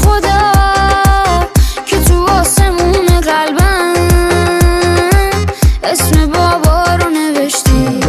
خدا که تو آسمون قلبم اسم بابا رو نوشتی.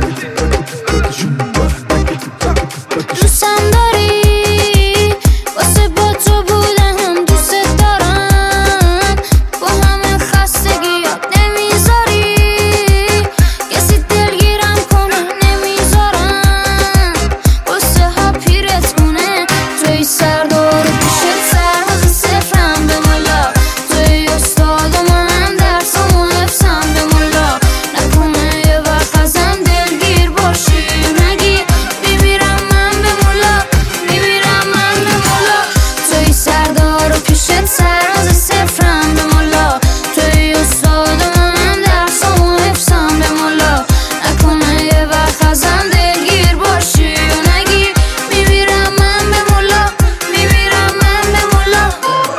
دوستم داری واسه با تو بودم، دوست دارم با همه خستگیات نمیذاری کسی دلگیرم کنه، نمیذارم واسه ها پیرت کنه. توی سردار پیشت سرباز صفرم به ملا، توی استاد و منم درسم و حفظم به ملا. نکنه یه وقت ازم دلگیر باشی نگی میمیرم من به ملا، میمیرم من به ملا. توی سردار و پیشت سرباز صفرم به ملا، توی استاد و منم درسم و حفظم به ملا. نکنه یه وقت ازم دلگیر باشی و نگی میمیرم من به ملا، میمیرم من به ملا.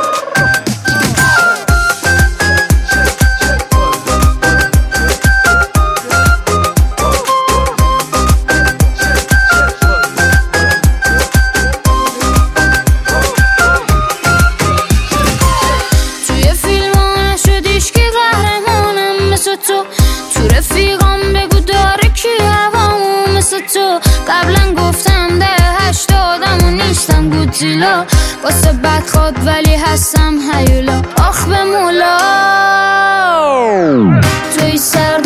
توی فیلم ها نشدیش که قهرمانم مثل تو رفیقام بگو داره کی هوامو مثل تو. قبلا گفتم ده 80 و نیستم گودزیلا، واسه بدخواد ولی هستم هیولا. آخ به مولا توی سر